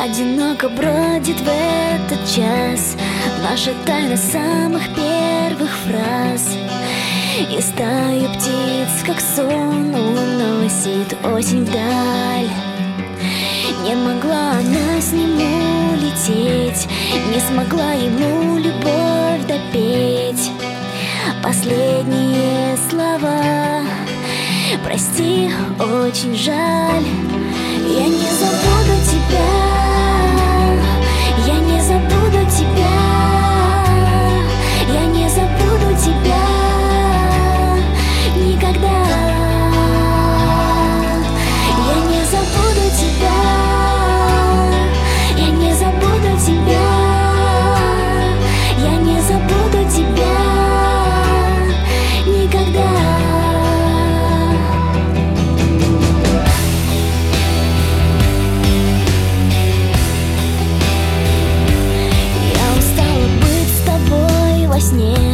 Одиноко бродит в этот час наша тайна самых первых фраз. И стаю птиц, как сон, уносит осень вдаль. Не могла она с ним улететь, не смогла ему любовь допеть. Последние слова: прости, очень жаль. Я не забуду тебя, я не забуду тебя, я не забуду тебя никогда. Я не забуду тебя, я не забуду тебя, я не забуду тебя никогда. Сне